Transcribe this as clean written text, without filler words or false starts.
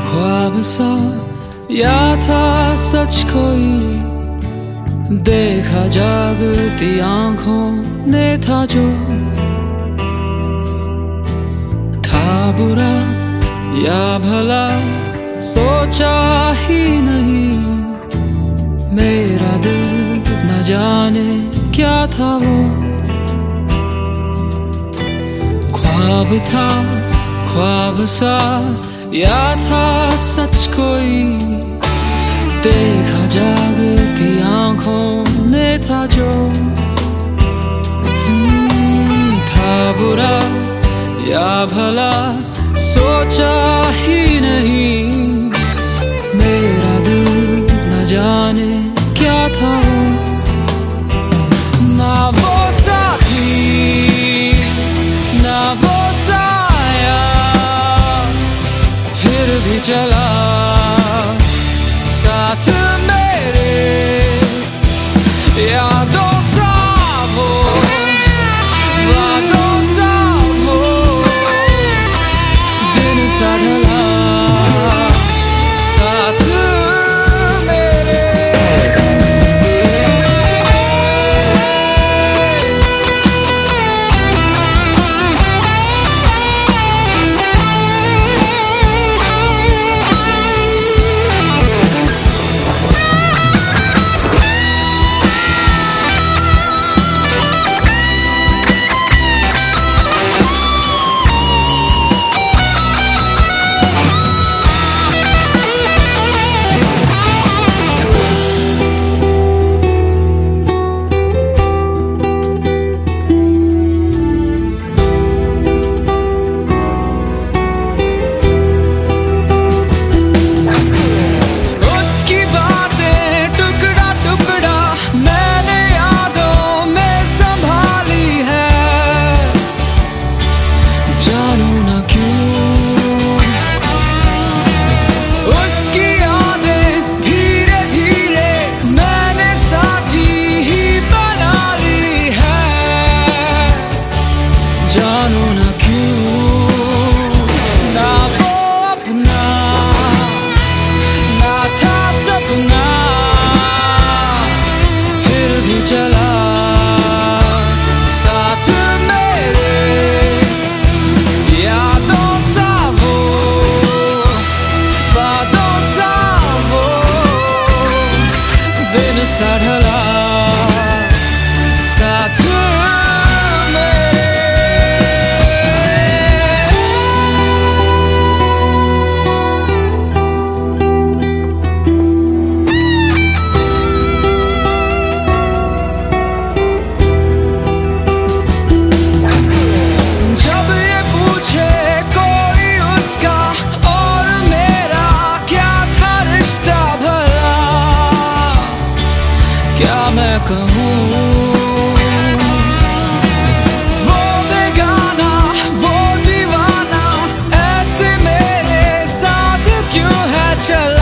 ख्वाब सा या था सच कोई, देखा जागती आंखों ने था जो, था बुरा या भला सोचा ही नहीं, मेरा दिल न जाने क्या था वो। ख्वाब था ख्वाब सा या था सच कोई, देखा जागती आंखों ने था जो, था बुरा या भला सोचा ही नहीं, मेरा दिल न जाने क्या था वो। ना वो साथी ना वो साया, फिर भी चला साथ मेरे, यादों सा वो वादों सा वो, दिन सा ढला साथ मेरे। जानो न क्यों, ना वो अपना ना था सपना, फिर भी चला साथ मेरे, यादों सा वो बातों सा वो, दिन सा ढला साथ मैं कहूँ। वो बेगाना वो दीवाना ऐसे मेरे साथ क्यों है चल